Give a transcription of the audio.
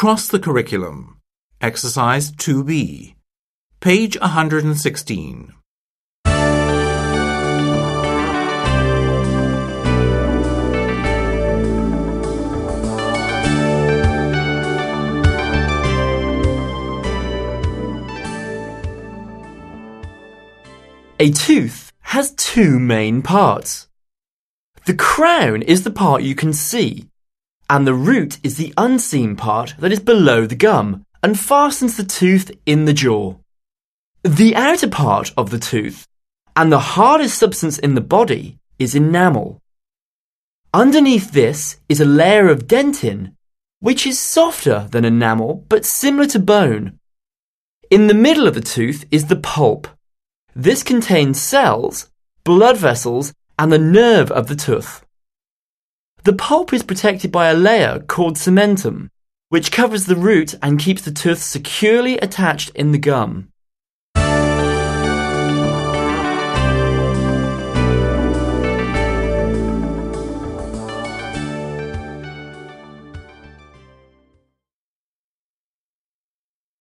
Across the curriculum. Exercise 2B. Page 116. A tooth has two main parts. The crown is the part you can see, and the root is the unseen part that is below the gum and fastens the tooth in the jaw. The outer part of the tooth, and the hardest substance in the body, is enamel. Underneath this is a layer of dentin, which is softer than enamel but similar to bone. In the middle of the tooth is the pulp. This contains cells, blood vessels, and the nerve of the tooth. The pulp is protected by a layer called cementum, which covers the root and keeps the tooth securely attached in the gum.